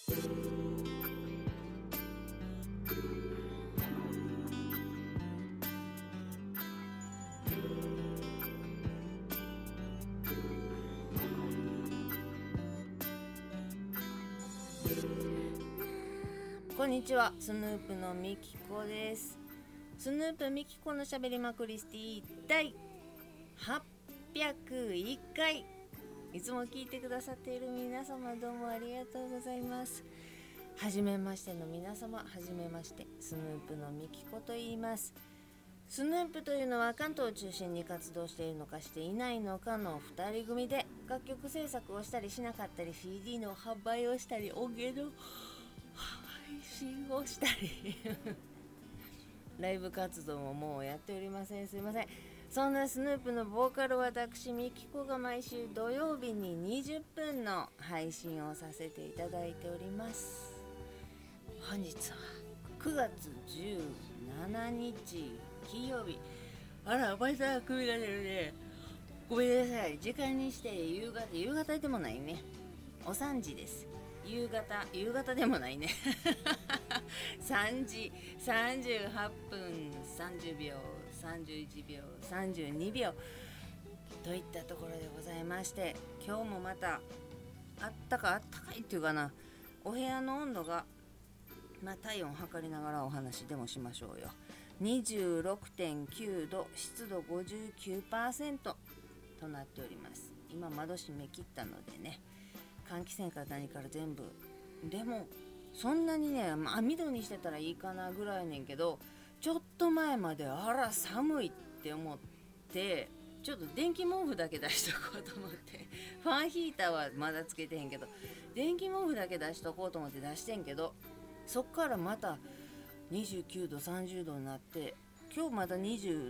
こんにちは、スヌープのみきこです。スヌープみきこのしゃべりまくりスティ第801回。いつも聞いてくださっている皆様、どうもありがとうございます。はじめましての皆様、はじめまして。スヌープのみきこと言います。スヌープというのは関東を中心に活動しているのかしていないのかの2人組で、楽曲制作をしたりしなかったり、 CD の販売をしたり、音源の配信をしたりライブ活動ももうやっておりません。すいません。そんなスヌープのボーカル、私みきこが毎週土曜日に20分の配信をさせていただいております。本日は9月17日金曜日。あら、また首が出るね。ごめんなさい。時間にして夕方でもないね、お3時です。夕方でもないね3時38分30秒31秒32秒といったところでございまして、今日もまたあったかいっていうかな、お部屋の温度が、体温測りながらお話でもしましょうよ。 26.9 度、湿度 59% となっております。今窓閉め切ったのでね、換気扇から何から全部。でもそんなにね、網戸にしてたらいいかなぐらいねんけど、ちょっと前まであら寒いって思って、ちょっと電気毛布だけ出しとこうと思って、ファンヒーターはまだつけてへんけど、電気毛布だけ出しとこうと思って出してんけど、そっからまた29度30度になって、今日まだ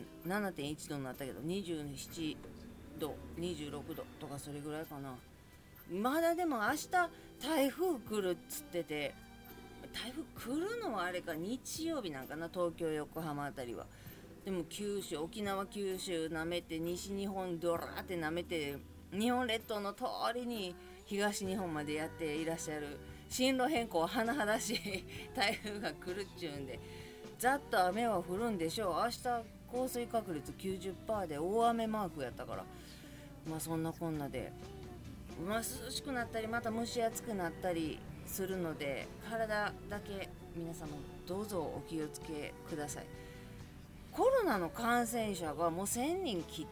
27.1 度になったけど、27度26度とかそれぐらいかな。まだでも明日台風来るっつってて、台風来るのはあれか日曜日なんかな、東京横浜あたりは。でも沖縄九州なめて、西日本ドラーってなめて、日本列島の通りに東日本までやっていらっしゃる、進路変更甚だしい台風が来るっちゅうんで、ざっと雨は降るんでしょう。明日降水確率 90% で大雨マークやったから、そんなこんなで涼しくなったり、また蒸し暑くなったりするので、体だけ皆様どうぞお気をつけください。コロナの感染者がもう1000人切って、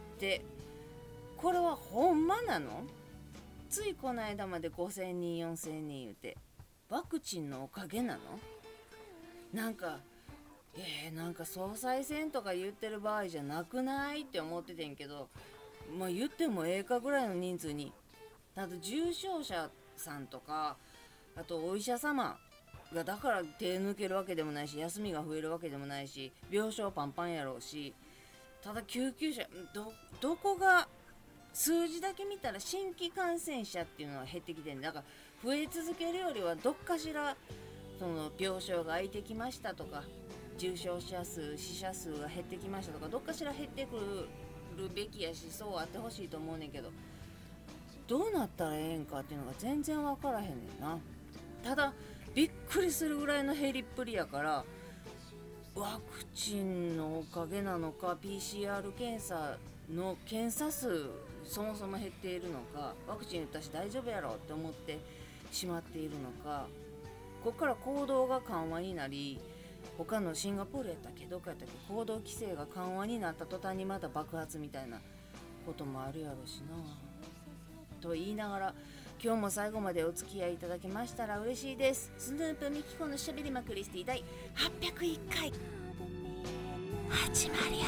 これはほんまなの？ついこの間まで5000人4000人言うて、ワクチンのおかげなの？なんか総裁選とか言ってる場合じゃなくないって思っててんけど、言ってもええかぐらいの人数に、あと重症者さんとか、あとお医者様がだから手抜けるわけでもないし、休みが増えるわけでもないし、病床パンパンやろうし、ただ救急車、どこが、数字だけ見たら新規感染者っていうのは減ってきてるんだから、増え続けるよりはどっかしらその病床が空いてきましたとか、重症者数死者数が減ってきましたとか、どっかしら減ってくるべきやし、そうあってほしいと思うねんけど、どうなったらええんかっていうのが全然分からへんねんな。ただびっくりするぐらいの減りっぷりやから、ワクチンのおかげなのか、 PCR 検査の検査数そもそも減っているのか、ワクチン打ったし大丈夫やろって思ってしまっているのか、ここから行動が緩和になり、他のシンガポールやったっけ、どっかやったっけ、行動規制が緩和になった途端にまた爆発みたいなこともあるやろしなと言いながら、今日も最後までお付き合いいただけましたら嬉しいです。スヌープみきこのしゃべりまくりスティ第801回始まり。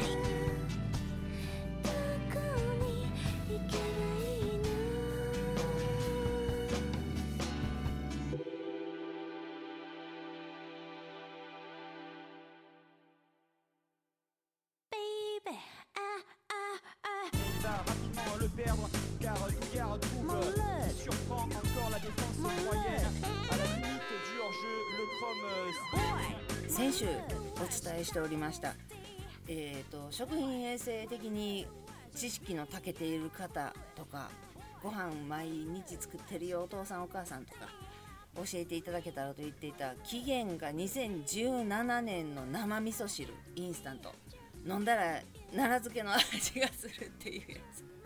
perdre car Dugar trouve surprend encore la défense moyenne à la limite du hors-jeu. Le Chrome 先週お伝えしておりました、食品衛生的に知識の長けている方とか、ご飯毎日作ってるよお父さんお母さんとか、 教えていただけたらと言っていた期限が2017年の生味噌汁インスタント、飲んだら奈良漬けの味がするっていうや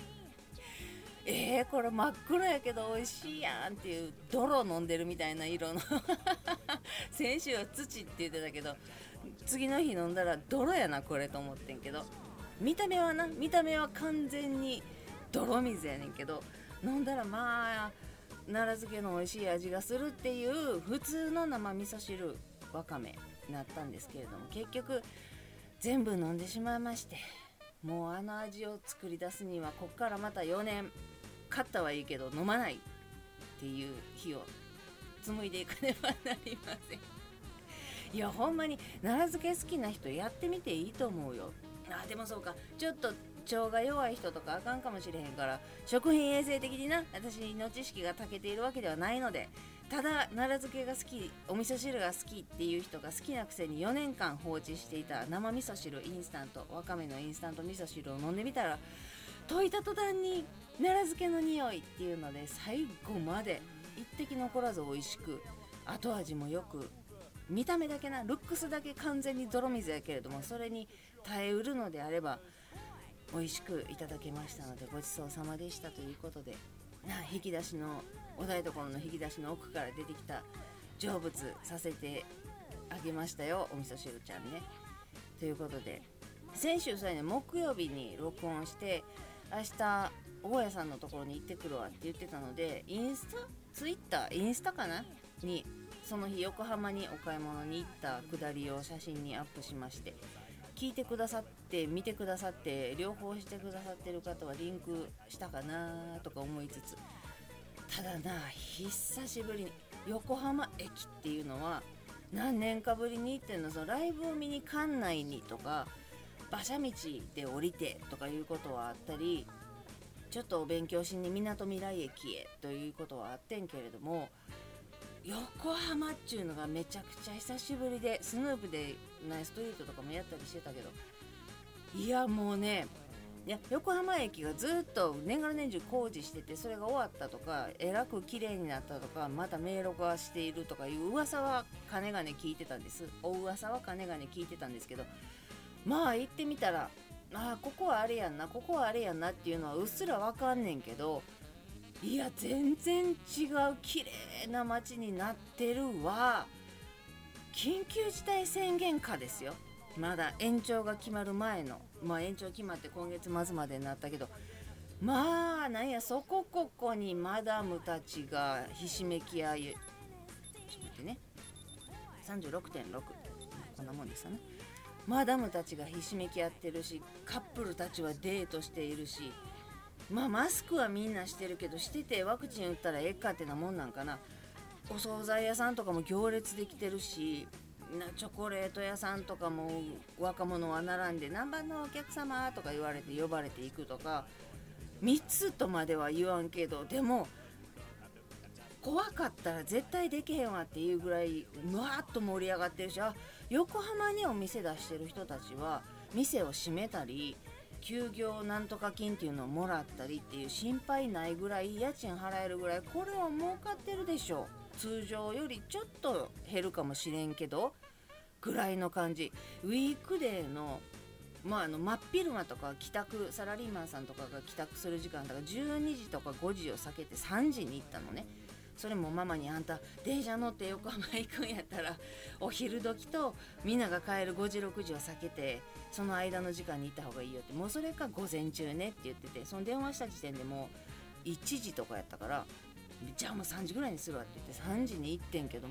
つ。これ真っ黒やけど美味しいやんっていう、泥飲んでるみたいな色の先週は土って言ってたけど、次の日飲んだら泥やなこれと思ってんけど、見た目は完全に泥水やねんけど、飲んだらまあ奈良漬けの美味しい味がするっていう普通の生味噌汁わかめになったんですけれども、結局全部飲んでしまいまして、もうあの味を作り出すにはこっからまた4年買ったはいいけど飲まないっていう日を紡いでいかねばなりません。いやほんまに奈良漬け好きな人やってみていいと思うよ。でもそうか、ちょっと腸が弱い人とかあかんかもしれへんから、食品衛生的にな私の知識が長けているわけではないので、ただ奈良漬けが好き、お味噌汁が好きっていう人が好きなくせに4年間放置していた生味噌汁インスタント、わかめのインスタント味噌汁を飲んでみたら、溶いた途端に奈良漬けの匂いっていうので最後まで一滴残らず美味しく、後味もよく、見た目だけな、ルックスだけ完全に泥水やけれども、それに耐えうるのであれば美味しくいただけましたので、ごちそうさまでしたということで、引き出しのお台所の引き出しの奥から出てきた成仏させてあげましたよ、お味噌汁ちゃんね。ということで、先週さえね、木曜日に録音して、明日大家さんのところに行ってくるわって言ってたので、インスタかなにその日横浜にお買い物に行ったくだりを写真にアップしまして、聞いてくださって見てくださって両方してくださってる方はリンクしたかなとか思いつつ、ただな、久しぶりに横浜駅っていうのは何年かぶりに行ってんの。そのライブを見に館内にとか馬車道で降りてとかいうことはあったり、ちょっとお勉強しにみなとみらい駅へということはあってんけれども、横浜っちゅうのがめちゃくちゃ久しぶりで、スヌープでナイストリートとかもやったりしてたけど、いやもうね、横浜駅がずっと年がら年中工事してて、それが終わったとかえらく綺麗になったとか、また迷路化しているとかいう噂はかねがね聞いてたんです。お噂はかねがね聞いてたんですけど、まあ行ってみたら、ここはあれやんな、ここはあれやんなっていうのはうっすらわかんねんけど、いや全然違う綺麗な街になってるわ。緊急事態宣言下ですよ。まだ延長が決まる前の、延長決まって今月末までになったけど、なんやそこにマダムたちがひしめき合い、ちょっと待ってね、36.6 こんなもんですよね。マダムたちがひしめき合ってるし、カップルたちはデートしているし、マスクはみんなしてるけど、しててワクチン打ったらええかってなもんなんかな。お惣菜屋さんとかも行列できてるし、チョコレート屋さんとかも若者は並んで、何番のお客様とか言われて呼ばれていくとか、3つとまでは言わんけど、でも怖かったら絶対できへんわっていうぐらいわーっと盛り上がってるし、横浜にお店出してる人たちは店を閉めたり休業なんとか金っていうのをもらったりっていう心配ないぐらい、家賃払えるぐらいこれは儲かってるでしょう。通常よりちょっと減るかもしれんけどぐらいの感じ。ウィークデーの真っ昼間とか帰宅、サラリーマンさんとかが帰宅する時間だから12時とか5時を避けて3時に行ったのね。それもママに、あんた電車乗って横浜行くんやったらお昼時とみんなが帰る5時6時を避けてその間の時間に行った方がいいよって、もうそれか午前中ねって言ってて、その電話した時点でもう1時とかやったから、じゃあもう3時ぐらいにするわって言って3時に行ってんけど、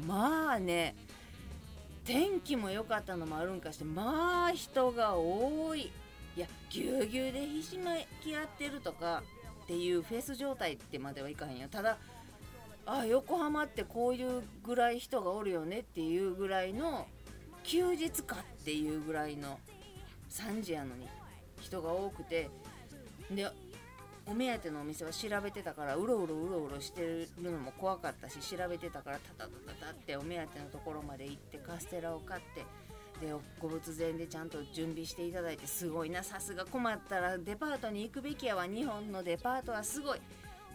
天気も良かったのもあるんかして、人が多い。いやぎゅうぎゅうでひしめき合ってるとかっていうフェス状態ってまではいかへんよ。ただ横浜ってこういうぐらい人がおるよねっていうぐらいの、休日かっていうぐらいの3時やのに人が多くて、でお目当てのお店は調べてたから、うろうろしてるのも怖かったし、調べてたからタタってお目当てのところまで行ってカステラを買って、でご仏前でちゃんと準備していただいて、すごいな、さすが困ったらデパートに行くべきやわ、日本のデパートはすごい。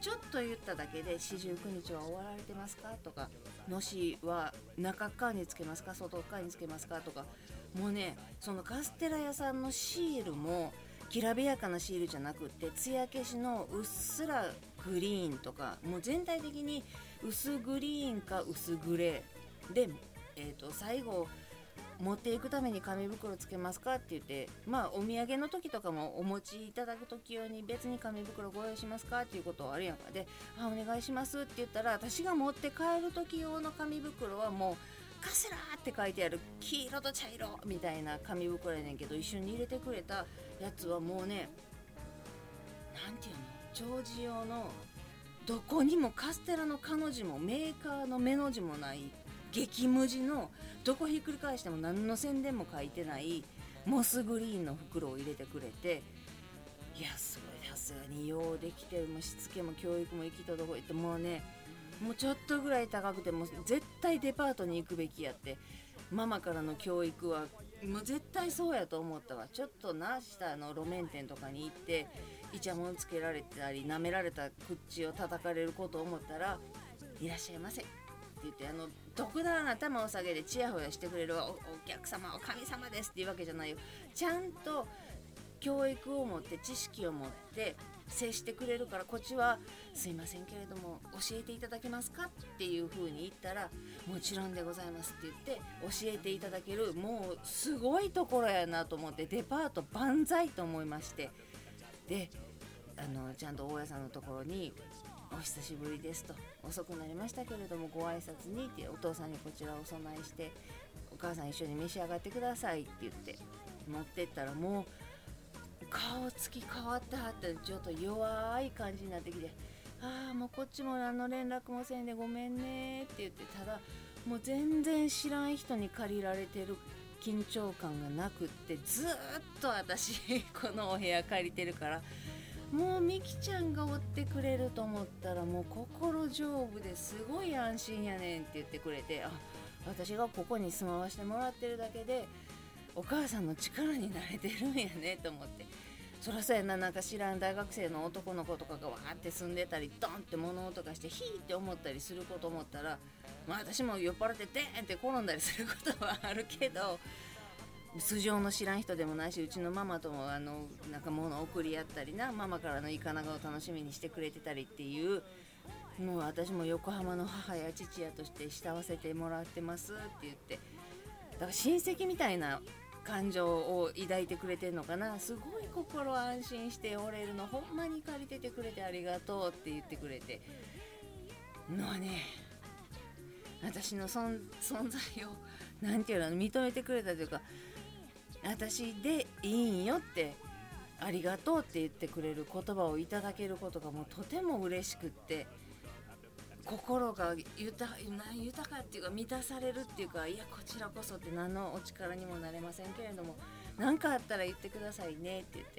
ちょっと言っただけで四十九日は終わられてますかとか、のしは中側につけますか外側につけますかとか、もうね、そのカステラ屋さんのシールもきらびやかなシールじゃなくって、艶消しのうっすらグリーンとか、もう全体的に薄グリーンか薄グレーで、最後持っていくために紙袋つけますかって言って、まあお土産の時とかもお持ちいただく時用に別に紙袋ご用意しますかっていうことはあるやんか。で、お願いしますって言ったら、私が持って帰る時用の紙袋はもうカセラーって書いてある黄色と茶色みたいな紙袋やねんけど、一緒に入れてくれたやつはもうね、なんていうの、長寿用のどこにもカステラのカの字もメーカーの目の字もない激無地の、どこひっくり返しても何の宣伝も書いてないモスグリーンの袋を入れてくれて、いやすごい、さすがにようできてる、もうしつけも教育も行き届いて、もうね、もうちょっとぐらい高くても絶対デパートに行くべきやって、ママからの教育はもう絶対そうやと思ったわ。ちょっとな、下の路面店とかに行ってイチャモンつけられたり舐められた口を叩かれることを思ったら、いらっしゃいませって言って、特段頭を下げてチヤホヤしてくれる お客様、お神様ですっていうわけじゃないよ。ちゃんと教育を持って知識を持って接してくれるから、こっちはすいませんけれども教えていただけますかっていう風に言ったら、もちろんでございますって言って教えていただける、もうすごいところやなと思って、デパート万歳と思いまして、でちゃんと大家さんのところにお久しぶりですと、遅くなりましたけれどもご挨拶にって、お父さんにこちらお供えしてお母さん一緒に召し上がってくださいって言って持ってったら、もう顔つき変わってはって、ちょっと弱い感じになってきて、もうこっちも何の連絡もせんでごめんねって言って、ただもう全然知らん人に借りられてる緊張感がなくって、ずっと私このお部屋借りてるから、もうみきちゃんが追ってくれると思ったらもう心丈夫ですごい安心やねんって言ってくれて、私がここに住まわしてもらってるだけでお母さんの力になれてるんやねと思って、そらそうやな、なんか知らん大学生の男の子とかがわーって住んでたり、ドンって物音がしてヒーって思ったりすること思ったら、私も酔っ払ってデーンって転んだりすることはあるけど、素性の知らん人でもないし、うちのママともなんか物を送り合ったりな、ママからのイカナガを楽しみにしてくれてたりっていう、もう私も横浜の母や父やとして慕わせてもらってますって言って、だから親戚みたいな感情を抱いてくれてるのかな。すごい心安心しておれるの、ほんまに借りててくれてありがとうって言ってくれてのはね、私の存在をなんていうの、認めてくれたというか、私でいいんよって、ありがとうって言ってくれる言葉をいただけることがもうとても嬉しくって、心が豊かっていうか満たされるっていうか、いやこちらこそって何のお力にもなれませんけれども、何かあったら言ってくださいねって言って、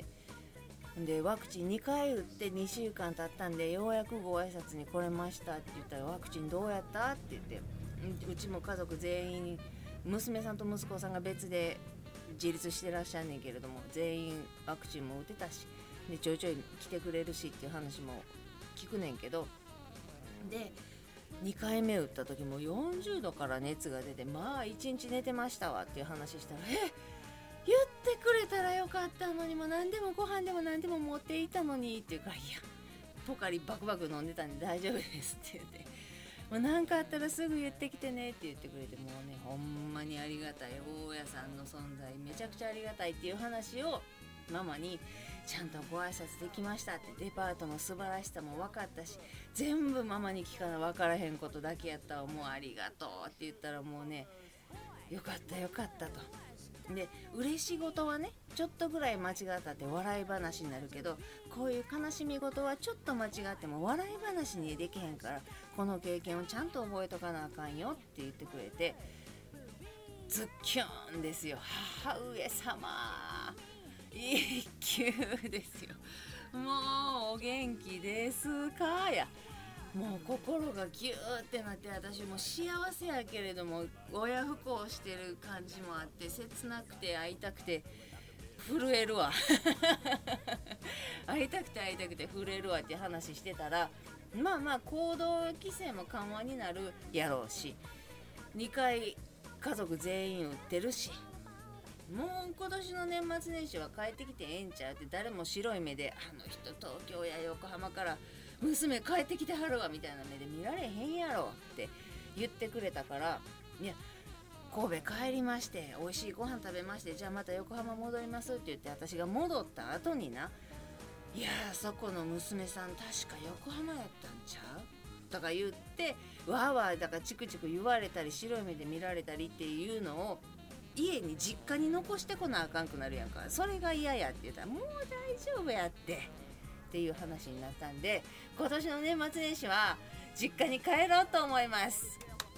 でワクチン2回打って2週間経ったんでようやくご挨拶に来れましたって言ったら、ワクチンどうやったって言って、うちも家族全員、娘さんと息子さんが別で自立してらっしゃんねんけれども、全員ワクチンも打てたし、でちょいちょい来てくれるしっていう話も聞くねんけど、で2回目打った時も40度から熱が出て、まあ1日寝てましたわっていう話したら、言ってくれたらよかったのに、もう何でもご飯でも何でも持っていたのにっていうから、いやポカリバクバク飲んでたんで大丈夫ですって言って、もう何かあったらすぐ言ってきてねって言ってくれて、もうねほんまにありがたい、大家さんの存在めちゃくちゃありがたいっていう話をママにちゃんとご挨拶できましたって、デパートの素晴らしさも分かったし、全部ママに聞かな分からへんことだけやったわ、もうありがとうって言ったら、もうねよかったよかったと。で嬉し事はねちょっとぐらい間違ったって笑い話になるけど、こういう悲しみ事はちょっと間違っても笑い話にできへんから、この経験をちゃんと覚えとかなあかんよって言ってくれて、ズッキューンですよ。母上様一級ですよ。もうお元気ですかや、もう心がギューってなって、私も幸せやけれども親不孝してる感じもあって、切なくて会いたくて震えるわ会いたくて触れるわって話してたら、まあ行動規制も緩和になるやろうし、2回家族全員打ってるし、もう今年の年末年始は帰ってきてええんちゃうって、誰も白い目であの人東京や横浜から娘帰ってきてはるわみたいな目で見られへんやろって言ってくれたから、いや神戸帰りまして美味しいご飯食べまして、じゃあまた横浜戻りますって言って、私が戻った後にな、いやそこの娘さん確か横浜やったんちゃうとか言ってわーわーだからチクチク言われたり白い目で見られたりっていうのを家に実家に残してこなあかんくなるやんか。それが嫌やって言ったら、もう大丈夫やっていう話になったんで、今年の年末年始は実家に帰ろうと思います。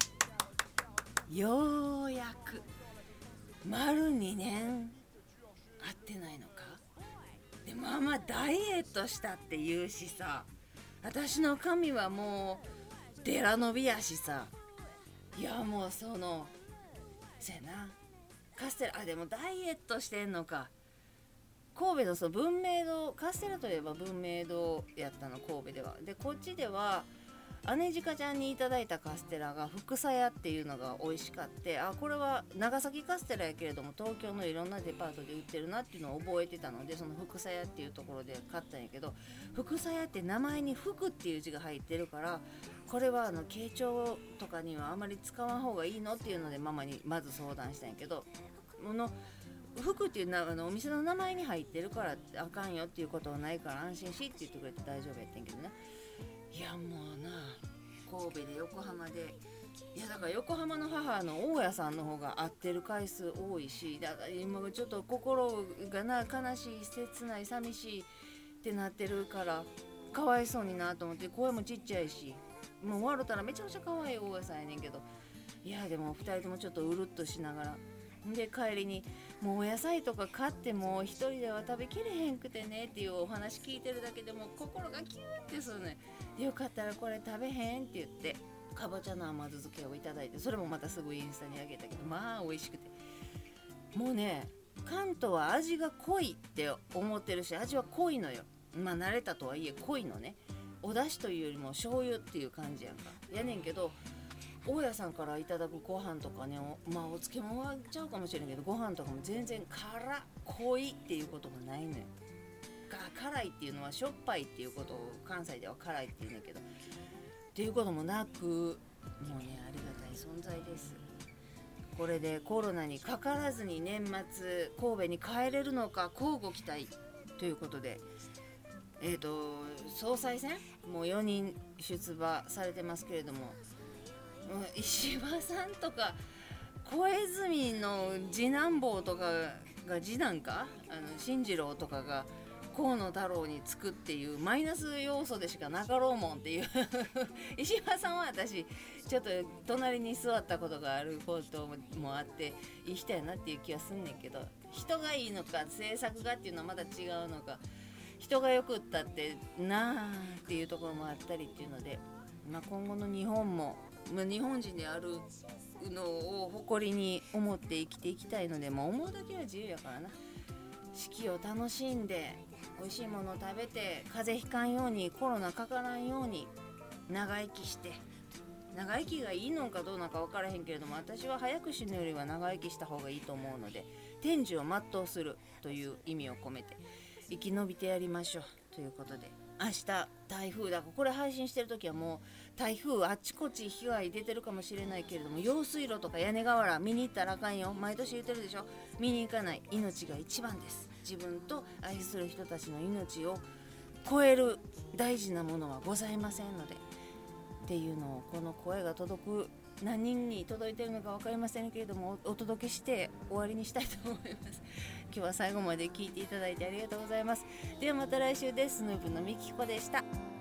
ようやく丸2年会ってないのか。でまあダイエットしたって言うしさ、私の髪はもうデラ伸びやしさ、いやもうせやなカステラ、でもダイエットしてんのか。神戸のその文明堂、カステラといえば文明堂やったの神戸では。でこっちでは姉近ちゃんにいただいたカステラが福さ屋っていうのが美味しかって、これは長崎カステラやけれども東京のいろんなデパートで売ってるなっていうのを覚えてたので、その福さ屋っていうところで買ったんやけど、福さ屋って名前に福っていう字が入ってるから、これは慶長とかにはあまり使わん方がいいのっていうのでママにまず相談したんやけど、福っていうお店の名前に入ってるからあかんよっていうことはないから安心しって言ってくれて大丈夫やってんけどね。いやもうな、神戸で横浜で、いやだから横浜の母の大家さんの方が会ってる回数多いし、だから今ちょっと心がな悲しい切ない寂しいってなってるからかわいそうになと思って、声もちっちゃいし、もう終わるたらめちゃくちゃ可愛い大家さんやねんけど、いやでも2人ともちょっとうるっとしながらで、帰りにもうお野菜とか買っても一人では食べきれへんくてねっていうお話聞いてるだけでも心がキューってするね。よかったらこれ食べへんって言ってかぼちゃの甘酢漬けをいただいて、それもまたすぐインスタにあげたけど、まあ美味しくて、もうね関東は味が濃いって思ってるし、味は濃いのよ。まあ慣れたとはいえ濃いのね。お出汁というよりも醤油っていう感じやんか。やねんけど大家さんからいただくご飯とかね、お漬物はちゃうかもしれんけど、ご飯とかも全然辛濃いっていうことがないのよ。辛いっていうのはしょっぱいっていうことを関西では辛いって言うんだけど、っていうこともなく、もうねありがたい存在です。これでコロナにかからずに年末神戸に帰れるのか乞うご期待ということで、総裁選もう4人出馬されてますけれども、石破さんとか小泉の次男坊とかが次男か進次郎とかが河野太郎につくっていうマイナス要素でしかなかろうもんっていう石破さんは私ちょっと隣に座ったことがあることもあっていい人やなっていう気はすんねんけど、人がいいのか政策がっていうのはまだ違うのか、人がよくったってなあっていうところもあったりっていうので、今後の日本も日本人であるのを誇りに思って生きていきたいので、思うだけは自由やからな。四季を楽しんで美味しいものを食べて風邪ひかんようにコロナかからんように長生きして、長生きがいいのかどうなのか分からへんけれども、私は早く死ぬよりは長生きした方がいいと思うので、天寿を全うするという意味を込めて生き延びてやりましょうということで、明日台風だから、これ配信してる時はもう台風あっちこっち被害出てるかもしれないけれども、用水路とか屋根瓦見に行ったらあかんよ。毎年言ってるでしょ。見に行かない。命が一番です。自分と愛する人たちの命を超える大事なものはございませんのでっていうのを、この声が届く何人に届いてるのか分かりませんけれども、お届けして終わりにしたいと思います。今日は最後まで聞いていただいてありがとうございます。ではまた来週です。スヌープのみきこでした。